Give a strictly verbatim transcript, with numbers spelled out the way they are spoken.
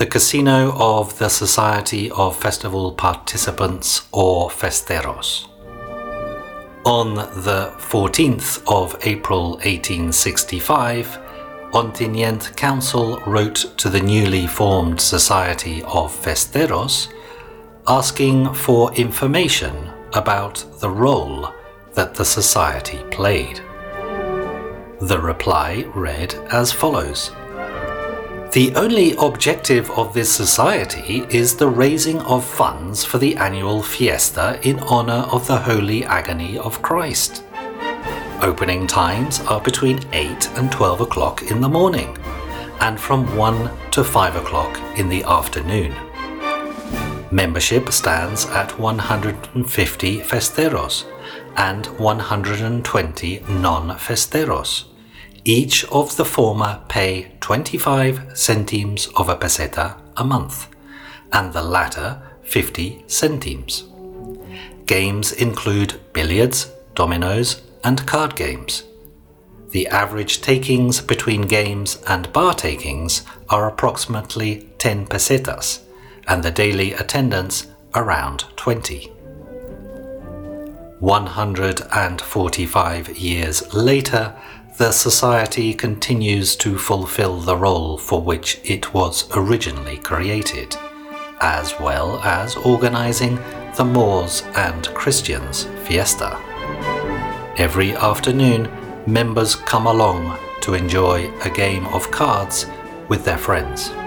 the casino of the Society of Festival Participants, or Festeros. On the fourteenth of April eighteen sixty-five, Ontinyent Council wrote to the newly formed Society of Festeros asking for information about the role that the society played. The reply read as follows: "The only objective of this society is the raising of funds for the annual fiesta in honor of the Holy Agony of Christ. Opening times are between eight and twelve o'clock in the morning, and from one to five o'clock in the afternoon. Membership stands at one hundred fifty festeros and one hundred twenty non-festeros. Each of the former pay twenty-five centimes of a peseta a month, and the latter fifty centimes. Games include billiards, dominoes, and card games. The average takings between games and bar takings are approximately ten pesetas, and the daily attendance around twenty. one hundred forty-five years later, the society continues to fulfill the role for which it was originally created, as well as organizing the Moors and Christians fiesta. Every afternoon, members come along to enjoy a game of cards with their friends.